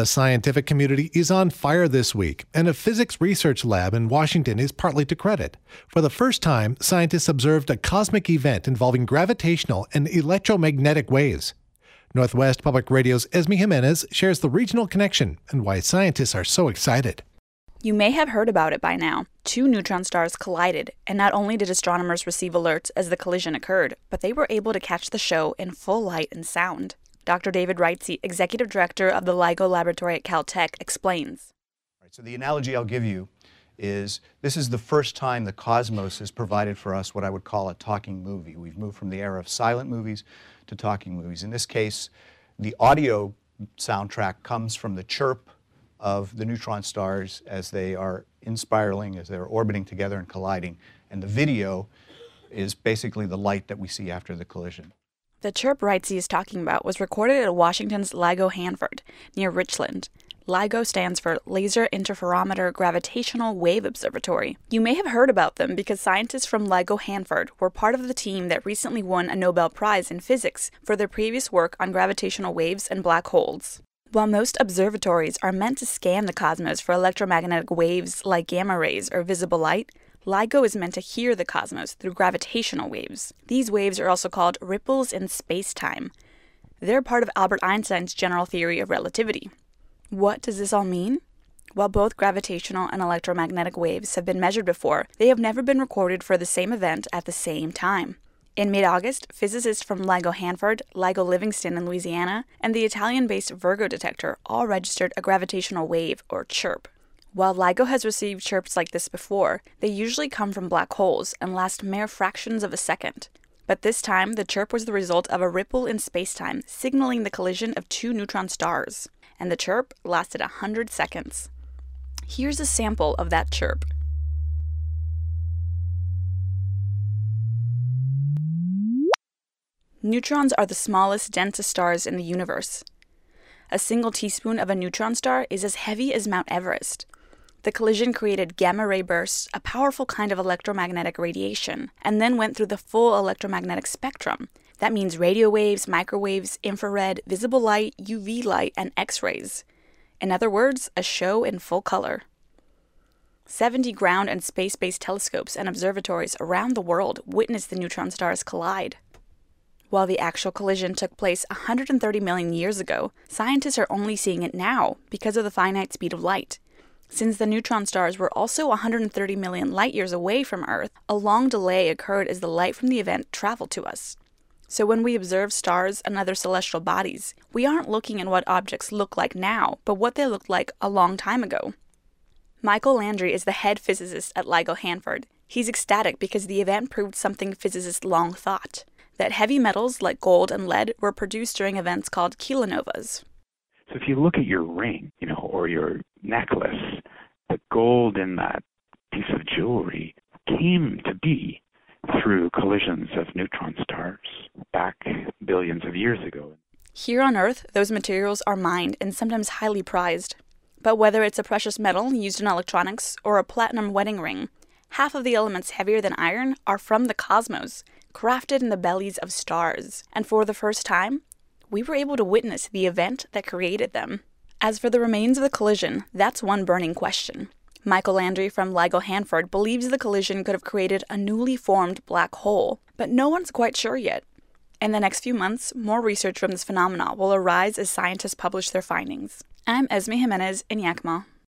The scientific community is on fire this week, and a physics research lab in Washington is partly to credit. For the first time, scientists observed a cosmic event involving gravitational and electromagnetic waves. Northwest Public Radio's Esme Jimenez shares the regional connection and why scientists are so excited. You may have heard about it by now. Two neutron stars collided, and not only did astronomers receive alerts as the collision occurred, but they were able to catch the show in full light and sound. Dr. David Reitze, Executive Director of the LIGO Laboratory at Caltech, explains. So the analogy I'll give you is this is the first time the cosmos has provided for us what I would call a talking movie. We've moved from the era of silent movies to talking movies. In this case, the audio soundtrack comes from the chirp of the neutron stars as they are inspiraling, as they're orbiting together and colliding. And the video is basically the light that we see after the collision. The chirp Reitze is talking about was recorded at Washington's LIGO Hanford, near Richland. LIGO stands for Laser Interferometer Gravitational Wave Observatory. You may have heard about them because scientists from LIGO Hanford were part of the team that recently won a Nobel Prize in physics for their previous work on gravitational waves and black holes. While most observatories are meant to scan the cosmos for electromagnetic waves like gamma rays or visible light, LIGO is meant to hear the cosmos through gravitational waves. These waves are also called ripples in space-time. They're part of Albert Einstein's general theory of relativity. What does this all mean? While both gravitational and electromagnetic waves have been measured before, they have never been recorded for the same event at the same time. In mid-August, physicists from LIGO Hanford, LIGO Livingston in Louisiana, and the Italian-based Virgo detector all registered a gravitational wave, or chirp. While LIGO has received chirps like this before, they usually come from black holes and last mere fractions of a second. But this time, the chirp was the result of a ripple in spacetime signaling the collision of two neutron stars, and the chirp lasted 100 seconds. Here's a sample of that chirp. Neutrons are the smallest, densest stars in the universe. A single teaspoon of a neutron star is as heavy as Mount Everest. The collision created gamma-ray bursts, a powerful kind of electromagnetic radiation, and then went through the full electromagnetic spectrum. That means radio waves, microwaves, infrared, visible light, UV light, and X-rays. In other words, a show in full color. 70 ground and space-based telescopes and observatories around the world witnessed the neutron stars collide. While the actual collision took place 130 million years ago, scientists are only seeing it now because of the finite speed of light. Since the neutron stars were also 130 million light-years away from Earth, a long delay occurred as the light from the event traveled to us. So when we observe stars and other celestial bodies, we aren't looking at what objects look like now, but what they looked like a long time ago. Michael Landry is the head physicist at LIGO Hanford. He's ecstatic because the event proved something physicists long thought, that heavy metals like gold and lead were produced during events called kilonovas. So if you look at your ring, or your necklace, the gold in that piece of jewelry came to be through collisions of neutron stars back billions of years ago. Here on Earth, those materials are mined and sometimes highly prized. But whether it's a precious metal used in electronics or a platinum wedding ring, half of the elements heavier than iron are from the cosmos, crafted in the bellies of stars. And for the first time, we were able to witness the event that created them. As for the remains of the collision, that's one burning question. Michael Landry from LIGO Hanford believes the collision could have created a newly formed black hole, but no one's quite sure yet. In the next few months, more research from this phenomenon will arise as scientists publish their findings. I'm Esme Jimenez in Yakima.